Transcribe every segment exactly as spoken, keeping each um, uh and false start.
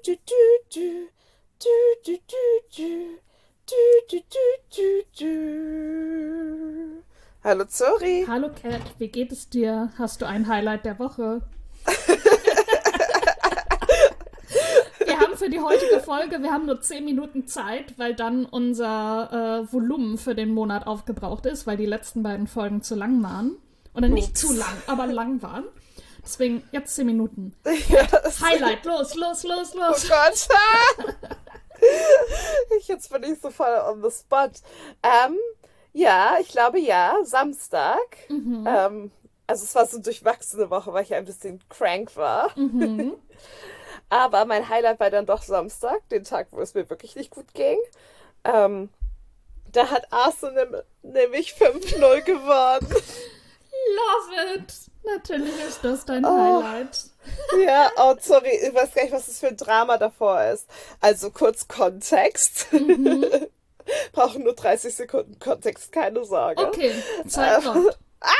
du, du, du, du, du, du, du, du, du, du. Hallo Zori. Hallo Kat, wie geht es dir? Hast du ein Highlight der Woche? Wir haben für die heutige Folge, wir haben nur zehn Minuten Zeit, weil dann unser äh, Volumen für den Monat aufgebraucht ist, weil die letzten beiden Folgen zu lang waren. Oder nicht Ups. zu lang, aber lang waren. Deswegen jetzt zehn Minuten. Ja, Highlight, los, los, los, oh los. Gott. Ich, jetzt bin ich so voll on the spot. Ähm, ja, ich glaube ja, Samstag. Mhm. Ähm, also es war so eine durchwachsene Woche, weil ich ein bisschen crank war. Mhm. Aber mein Highlight war dann doch Samstag, den Tag, wo es mir wirklich nicht gut ging. Ähm, da hat Arsenal nämlich fünf null gewonnen. Love it. Natürlich ist das dein Oh. Highlight. Ja, oh, sorry, ich weiß gar nicht, was das für ein Drama davor ist. Also kurz Kontext. Mhm. Brauchen nur dreißig Sekunden Kontext, keine Sorge. Okay, Zeit läuft.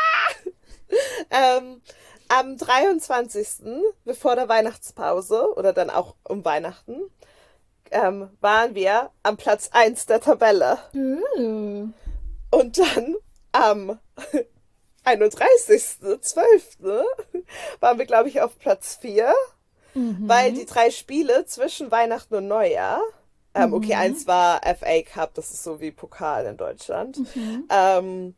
Ähm, am dreiundzwanzigsten, bevor der Weihnachtspause oder dann auch um Weihnachten, ähm, waren wir am Platz eins der Tabelle. Uh. Und dann am einunddreißigsten zwölften waren wir, glaube ich, auf Platz vier, Mhm. weil die drei Spiele zwischen Weihnachten und Neujahr, ähm, okay, Mhm. eins war F A Cup, das ist so wie Pokal in Deutschland, Mhm. ähm,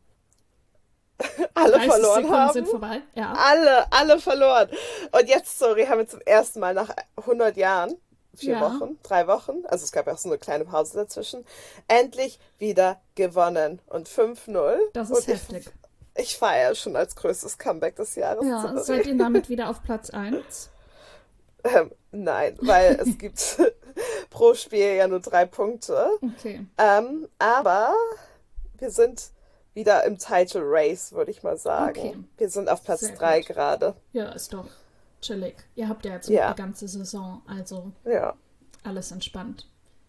alle dreißig verloren Sekunden haben. sind vorbei. Ja. Alle, alle verloren. Und jetzt, sorry, haben wir zum ersten Mal nach hundert Jahren, vier Ja. Wochen, drei Wochen, also es gab ja auch so eine kleine Pause dazwischen, endlich wieder gewonnen. Und fünf null. Das Und ist ich, heftig. ich feiere schon als größtes Comeback des Jahres. Ja, sorry. seid ihr damit wieder auf Platz eins? Ähm, nein, weil es gibt pro Spiel ja nur drei Punkte. Okay, Ähm, aber wir sind wieder im Title Race, würde ich mal sagen. Okay. Wir sind auf Platz Sehr drei gut. gerade. ja, ist doch chillig. Ihr habt ja jetzt noch Ja. die ganze Saison, also Ja. alles entspannt.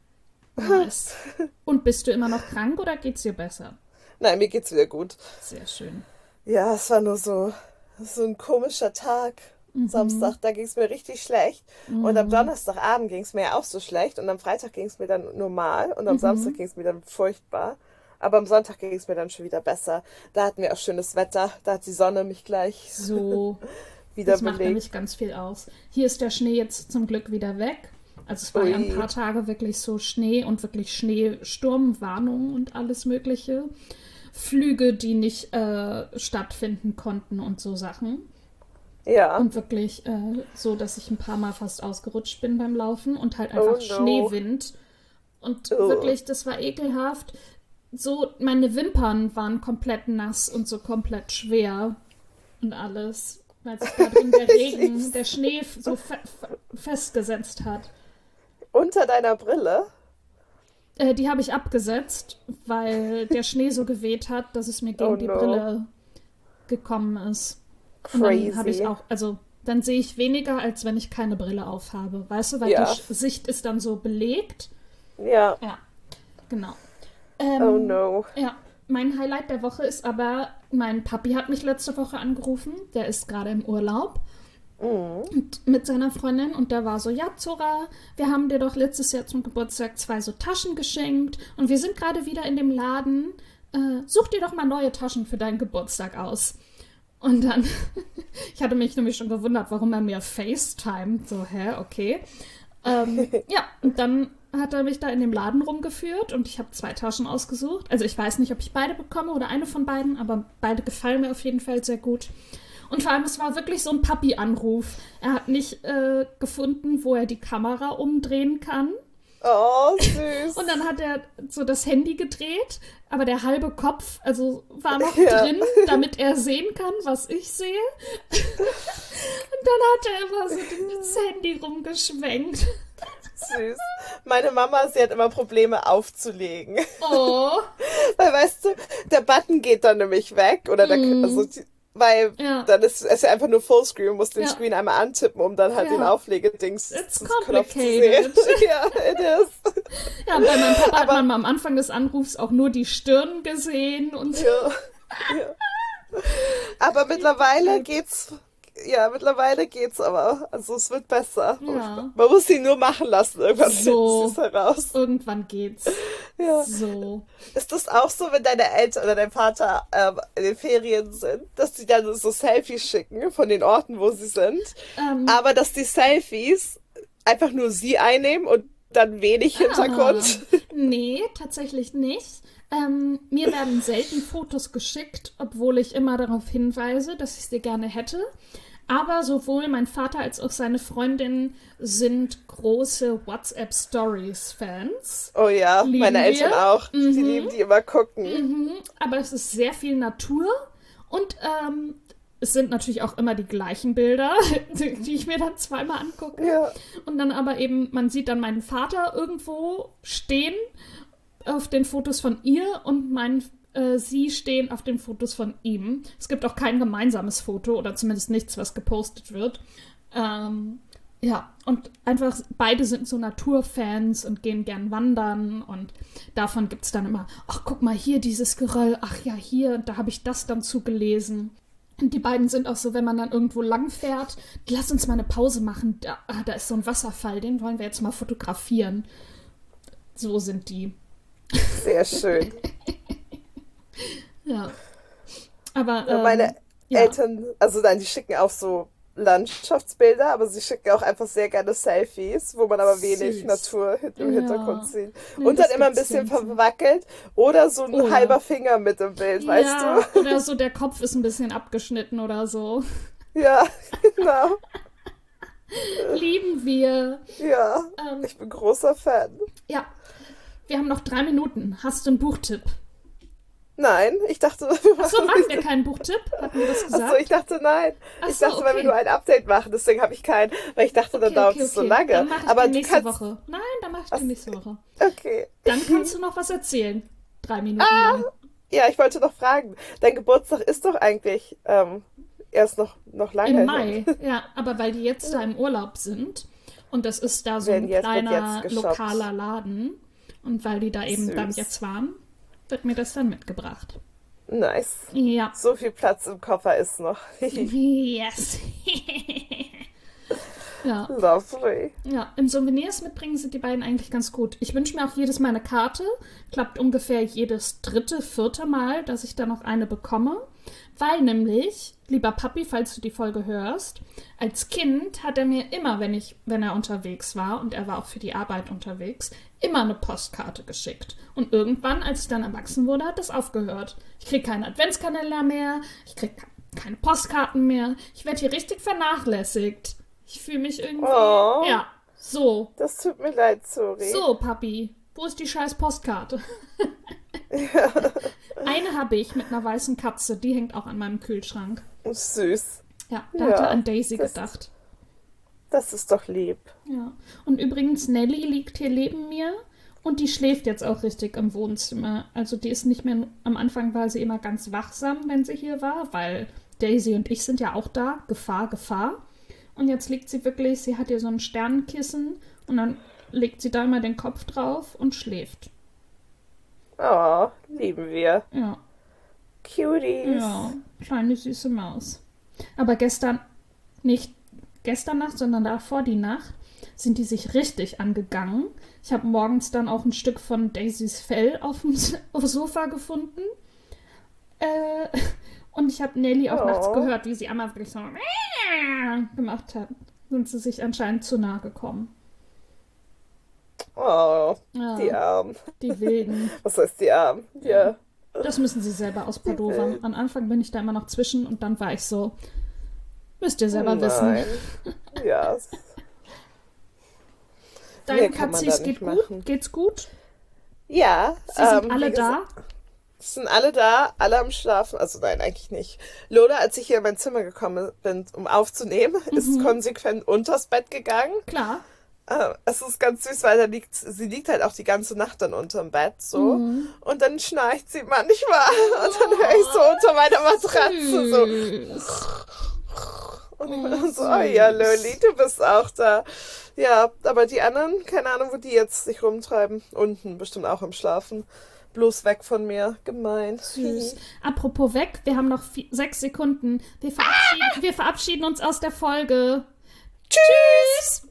Nice. Und bist du immer noch krank oder geht's dir besser? Nein, mir geht's wieder gut. Sehr schön. Ja, es war nur so, so ein komischer Tag. Mhm. Samstag, da ging es mir richtig schlecht. Und am Mhm. Donnerstagabend ging es mir ja auch so schlecht. Und am Freitag ging es mir dann normal. Und am Samstag Mhm. ging es mir dann furchtbar. Aber am Sonntag ging es mir dann schon wieder besser. Da hatten wir auch schönes Wetter. Da hat die Sonne mich gleich So, wieder das macht belegt. nämlich ganz viel aus. Hier ist der Schnee jetzt zum Glück wieder weg. Also es war ja ein Ui. paar Tage wirklich so Schnee und wirklich Schneesturmwarnungen und alles Mögliche. Flüge, die nicht äh, stattfinden konnten und so Sachen. Ja. Und wirklich äh, so, dass ich ein paar Mal fast ausgerutscht bin beim Laufen und halt Oh einfach no. Schneewind. Und Oh. wirklich, das war ekelhaft. So, meine Wimpern waren komplett nass und so komplett schwer und alles, weil sich da drin der Ich Regen, lieb's. der Schnee f- so fe fe festgesetzt hat. Unter deiner Brille? Äh, die habe ich abgesetzt, weil der Schnee so geweht hat, dass es mir Oh gegen die no. Brille gekommen ist. Und dann habe ich Crazy. auch, also dann sehe ich weniger, als wenn ich keine Brille aufhabe. Weißt du, weil die Ja. Sch- Sicht ist dann so belegt. Ja. Ja, genau. Oh Ähm, no. ja, mein Highlight der Woche ist aber, mein Papi hat mich letzte Woche angerufen. Der ist gerade im Urlaub Mhm. und mit seiner Freundin und der war so, ja, Zora, wir haben dir doch letztes Jahr zum Geburtstag zwei so Taschen geschenkt und wir sind gerade wieder in dem Laden. Äh, such dir doch mal neue Taschen für deinen Geburtstag aus. Und dann, ich hatte mich nämlich schon gewundert, warum er mir FaceTimet. So, hä, okay. Ähm, ja, und dann hat er mich da in dem Laden rumgeführt und ich habe zwei Taschen ausgesucht. Also ich weiß nicht, ob ich beide bekomme oder eine von beiden, aber beide gefallen mir auf jeden Fall sehr gut. Und vor allem, es war wirklich so ein Papi-Anruf. Er hat nicht äh, gefunden, wo er die Kamera umdrehen kann. Oh, süß. Und dann hat er so das Handy gedreht, aber der halbe Kopf, also war noch Ja. drin, damit er sehen kann, was ich sehe. Und dann hat er immer so das Handy rumgeschwenkt. Süß. Meine Mama, sie hat immer Probleme aufzulegen. Oh, Weil, weißt du, der Button geht dann nämlich weg. Oder der, Mm. also, die- weil Ja. dann ist es ja einfach nur Fullscreen, du musst den Ja. Screen einmal antippen, um dann halt Ja. den Auflegedings It's zu Knopf zu sehen. complicated. Ja, it is. ja, und bei meinem Papa hat Aber- man mal am Anfang des Anrufs auch nur die Stirn gesehen und so. Ja. Ja. Aber mittlerweile geht's, ja, mittlerweile geht's aber. Also es wird besser. Ja. Man muss sie nur machen lassen. Irgendwann finden sie So, es heraus. irgendwann geht's. Ja. So. Ist das auch so, wenn deine Eltern oder dein Vater ähm, in den Ferien sind, dass sie dann so Selfies schicken von den Orten, wo sie sind, Ähm, aber dass die Selfies einfach nur sie einnehmen und dann wenig Hintergrund? Ah, nee, tatsächlich nicht. Ähm, mir werden selten Fotos geschickt, obwohl ich immer darauf hinweise, dass ich sie gerne hätte. Aber sowohl mein Vater als auch seine Freundin sind große WhatsApp-Stories-Fans. Oh ja, Lieben meine Eltern wir. auch. Die lieben die immer gucken. Mhm, aber es ist sehr viel Natur und ähm, es sind natürlich auch immer die gleichen Bilder, die ich mir dann zweimal angucke. Ja. Und dann aber eben, man sieht dann meinen Vater irgendwo stehen auf den Fotos von ihr und mein, äh, sie stehen auf den Fotos von ihm. Es gibt auch kein gemeinsames Foto oder zumindest nichts, was gepostet wird. Ähm, ja, und einfach beide sind so Naturfans und gehen gern wandern und davon gibt es dann immer, ach, guck mal hier dieses Geröll, ach ja, hier, da habe ich das dann zugelesen. Und die beiden sind auch so, wenn man dann irgendwo lang fährt, lass uns mal eine Pause machen, da, ah, da ist so ein Wasserfall, den wollen wir jetzt mal fotografieren. So sind die. Sehr schön. Ja. Aber Ja, ähm, meine ja. Eltern, also nein, die schicken auch so Landschaftsbilder, aber sie schicken auch einfach sehr gerne Selfies, wo man aber wenig Süß. Natur hin- im Ja. Hintergrund sieht. Nee, Und das dann immer ein gibt's bisschen hier nicht so. verwackelt oder so ein Oh ja. halber Finger mit im Bild, weißt Ja, oder so der Kopf ist ein bisschen abgeschnitten oder so. du? Ja, genau. Lieben wir. Ja, Ähm, ich bin großer Fan. ja, wir haben noch drei Minuten. Hast du einen Buchtipp? Nein, ich dachte, wir Achso, machen machen wir keinen Buchtipp? Hatten wir das gesagt? Achso, ich dachte nein. Ach Ich so, dachte, weil wir okay. nur ein Update machen, deswegen habe ich keinen, weil ich dachte, dann Okay, dauert okay, es so okay. lange. Dann mache ich Aber die du nächste kannst. Woche. Nein, dann mache ich die nächste Woche. Okay. Dann kannst du noch was erzählen. Drei Minuten Ah, lang. ja, ich wollte noch fragen. Dein Geburtstag ist doch eigentlich ähm, erst noch, noch lange Im hin. Mai, ja, aber weil die jetzt da im Urlaub sind und das ist da so Werden ein jetzt- wird kleiner jetzt geshoppt. lokaler Laden und weil die da eben Süß. dann jetzt waren, wird mir das dann mitgebracht. Nice. Ja. So viel Platz im Koffer ist noch. Yes. Ja. Lovely. Ja, im Souvenirs mitbringen sind die beiden eigentlich ganz gut. Ich wünsche mir auch jedes Mal eine Karte. Klappt ungefähr jedes dritte, vierte Mal, dass ich da noch eine bekomme. Weil nämlich, lieber Papi, falls du die Folge hörst, als Kind hat er mir immer, wenn ich, wenn er unterwegs war, und er war auch für die Arbeit unterwegs, immer eine Postkarte geschickt. Und irgendwann, als ich dann erwachsen wurde, hat das aufgehört. Ich kriege keinen Adventskalender mehr, ich kriege keine Postkarten mehr. Ich werde hier richtig vernachlässigt. Ich fühle mich irgendwie... Oh. Ja, so. Das tut mir leid, sorry. So, Papi, wo ist die scheiß Postkarte? Eine habe ich mit einer weißen Katze, die hängt auch an meinem Kühlschrank. Süß. Ja, da Ja, hat er an Daisy das- gedacht. Das ist doch lieb. Ja. Und übrigens, Nelly liegt hier neben mir und die schläft jetzt auch richtig im Wohnzimmer. Also die ist nicht mehr, am Anfang war sie immer ganz wachsam, wenn sie hier war, weil Daisy und ich sind ja auch da. Gefahr, Gefahr. Und jetzt liegt sie wirklich, sie hat hier so ein Sternenkissen und dann legt sie da immer den Kopf drauf und schläft. Oh, lieben wir. Ja, Cuties. ja, kleine süße Maus. Aber gestern, nicht gestern Nacht, sondern davor die Nacht, sind die sich richtig angegangen. Ich habe morgens dann auch ein Stück von Daisys Fell auf dem, auf dem Sofa gefunden. Äh, und ich habe Nelly auch Oh. nachts gehört, wie sie einmal wirklich so gemacht hat. Sind sie sich anscheinend zu nahe gekommen. Oh, Ja, die Armen. die Wilden. Was heißt die Armen? Ja. Das müssen sie selber auspadovern. Am Anfang bin ich da immer noch zwischen und dann war ich so, müsst ihr selber wissen. Nein. Ja. Deinen Mehr kann man Katzis da geht nicht gut? machen. Geht's gut? Ja. Sie sind ähm, alle wie gesagt, da? Es sind alle da, alle am Schlafen. Also nein, eigentlich nicht. Lola, als ich hier in mein Zimmer gekommen bin, um aufzunehmen, Mhm. ist konsequent unters Bett gegangen. Klar. Äh, es ist ganz süß, weil da liegt, sie liegt halt auch die ganze Nacht dann unterm Bett so. Mhm. Und dann schnarcht sie manchmal. Und dann höre ich so unter meiner Matratze so. Süß. Und ich Oh, bin dann so, oh ja, süß. Loli, du bist auch da. Ja, aber die anderen, keine Ahnung, wo die jetzt sich rumtreiben. Unten bestimmt auch im Schlafen. bloß weg von mir. Gemein. Süß. Apropos weg, wir haben noch vi- sechs Sekunden. Wir verabschieden, wir verabschieden uns aus der Folge. Tschüss!